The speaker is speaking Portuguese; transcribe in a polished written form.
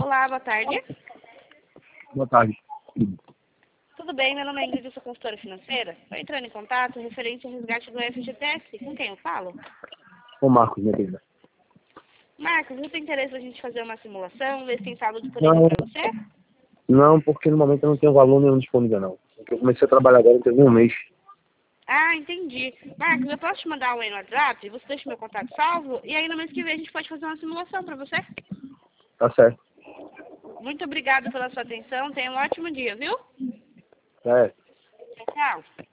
Olá, boa tarde. Boa tarde. Tudo bem, meu nome é Ingrid, eu sou consultora financeira. Estou entrando em contato referente ao resgate do FGTS. Com quem eu falo? Ô Marcos, minha querida. Marcos, você tem interesse a gente fazer uma simulação, ver se tem saldo disponível para você? Não, porque no momento eu não tenho valor nenhum disponível, não. Porque eu comecei a trabalhar agora, tem um mês. Ah, entendi. Marcos, eu posso te mandar um aí no WhatsApp? Você deixa meu contato salvo? E aí no mês que vem a gente pode fazer uma simulação para você? Tá certo. Muito obrigada pela sua atenção. Tenha um ótimo dia, viu? É. Tchau.